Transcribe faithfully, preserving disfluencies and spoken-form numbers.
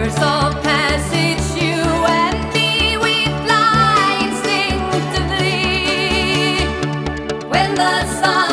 rivers of passage, you and me, we fly instinctively when the sun